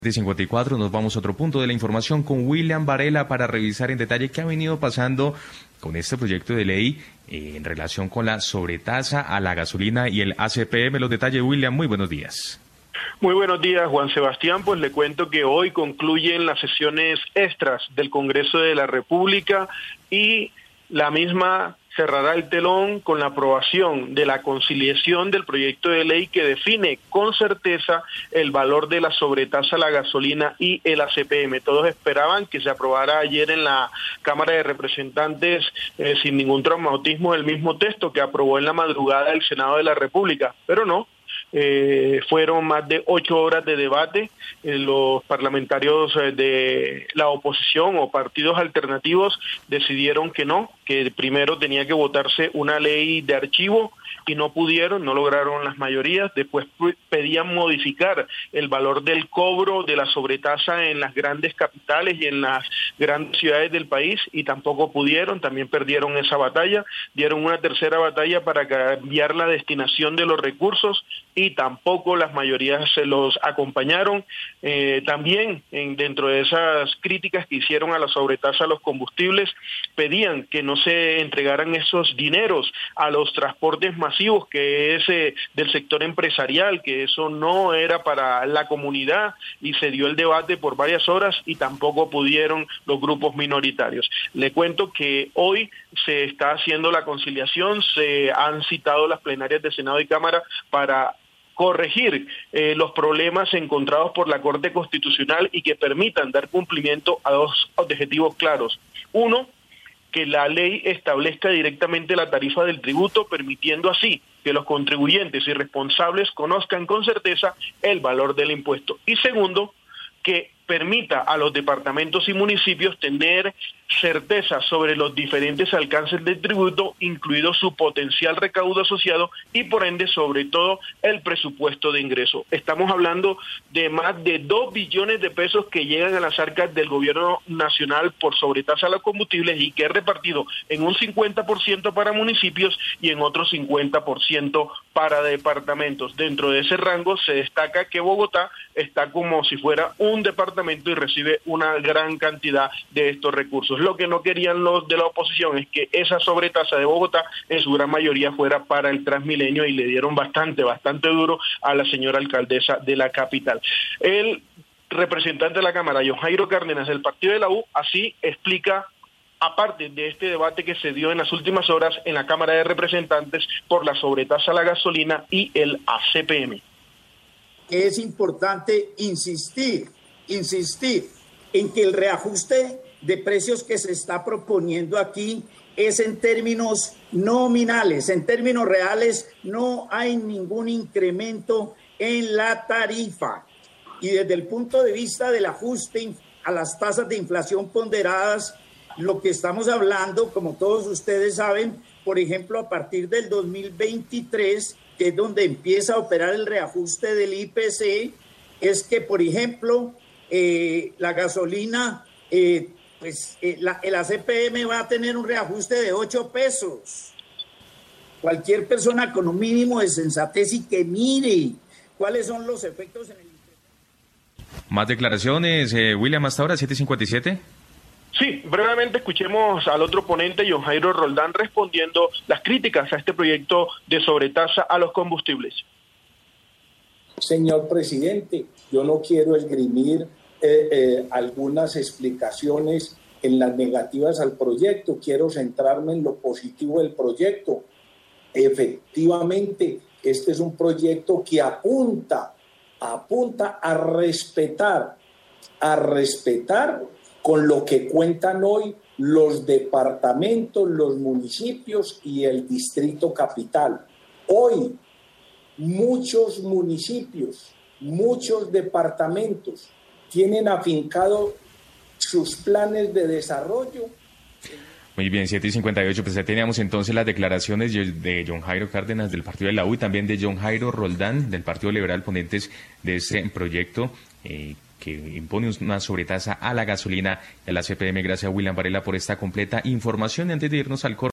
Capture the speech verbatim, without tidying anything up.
De cincuenta y cuatro nos vamos a otro punto de la información con William Varela para revisar en detalle qué ha venido pasando con este proyecto de ley eh, en relación con la sobretasa a la gasolina y el A C P M. Los detalles, William, muy buenos días. Muy buenos días, Juan Sebastián. Pues le cuento que hoy concluyen las sesiones extras del Congreso de la República y la misma cerrará el telón con la aprobación de la conciliación del proyecto de ley que define con certeza el valor de la sobretasa a la gasolina y el A C P M. Todos esperaban que se aprobara ayer en la Cámara de Representantes eh, sin ningún traumatismo el mismo texto que aprobó en la madrugada el Senado de la República, pero no. Eh, fueron más de ocho horas de debate. Eh, los parlamentarios eh, de la oposición o partidos alternativos decidieron que no, que primero tenía que votarse una ley de archivo y no pudieron, no lograron las mayorías. Después pedían modificar el valor del cobro de la sobretasa en las grandes capitales y en las grandes ciudades del país y tampoco pudieron, también perdieron esa batalla. Dieron una tercera batalla para cambiar la destinación de los recursos y tampoco las mayorías se los acompañaron. Eh, también en, dentro de esas críticas que hicieron a la sobretasa a los combustibles, pedían que no se entregaran esos dineros a los transportes masivos, que es eh, del sector empresarial, que eso no era para la comunidad, y se dio el debate por varias horas y tampoco pudieron los grupos minoritarios. Le cuento que hoy se está haciendo la conciliación, se han citado las plenarias de Senado y Cámara para corregir eh, los problemas encontrados por la Corte Constitucional y que permitan dar cumplimiento a dos objetivos claros. Uno, que la ley establezca directamente la tarifa del tributo, permitiendo así que los contribuyentes y responsables conozcan con certeza el valor del impuesto. Y segundo, que permita a los departamentos y municipios tener certeza sobre los diferentes alcances del tributo, incluido su potencial recaudo asociado y por ende sobre todo el presupuesto de ingreso. Estamos hablando de más de dos billones de pesos que llegan a las arcas del gobierno nacional por sobretasa a los combustibles y que es repartido en un cincuenta por ciento para municipios y en otro cincuenta por ciento para departamentos. Dentro de ese rango se destaca que Bogotá está como si fuera un departamento y recibe una gran cantidad de estos recursos. Lo que no querían los de la oposición es que esa sobretasa de Bogotá en su gran mayoría fuera para el Transmilenio y le dieron bastante, bastante duro a la señora alcaldesa de la capital. El representante de la Cámara, John Jairo Cárdenas, del partido de la U, así explica, aparte de este debate que se dio en las últimas horas en la Cámara de Representantes por la sobretasa a la gasolina y el A C P M. Es importante insistir, insistir en que el reajuste de precios que se está proponiendo aquí es en términos nominales, en términos reales no hay ningún incremento en la tarifa. Y desde el punto de vista del ajuste a las tasas de inflación ponderadas, lo que estamos hablando, como todos ustedes saben, por ejemplo, a partir del dos mil veintitrés, que es donde empieza a operar el reajuste del I P C, es que, por ejemplo, eh, la gasolina, eh, pues eh, la, el A C P M va a tener un reajuste de ocho pesos. Cualquier persona con un mínimo de sensatez y que mire cuáles son los efectos en el... Más declaraciones, eh, William, hasta ahora, siete cincuenta y siete. Sí, brevemente escuchemos al otro ponente, John Jairo Roldán, respondiendo las críticas a este proyecto de sobretasa a los combustibles. Señor presidente, yo no quiero esgrimir eh, eh, algunas explicaciones en las negativas al proyecto, quiero centrarme en lo positivo del proyecto. Efectivamente, este es un proyecto que apunta, apunta a respetar, a respetar con lo que cuentan hoy los departamentos, los municipios y el distrito capital. Hoy, muchos municipios, muchos departamentos tienen afincado sus planes de desarrollo. Muy bien, siete y cincuenta y ocho, pues ya teníamos entonces las declaraciones de John Jairo Cárdenas del partido de la U y también de John Jairo Roldán del Partido Liberal, ponentes de este proyecto eh, que impone una sobretasa a la gasolina y a la C P M. Gracias a William Varela por esta completa información. Antes de irnos al corte.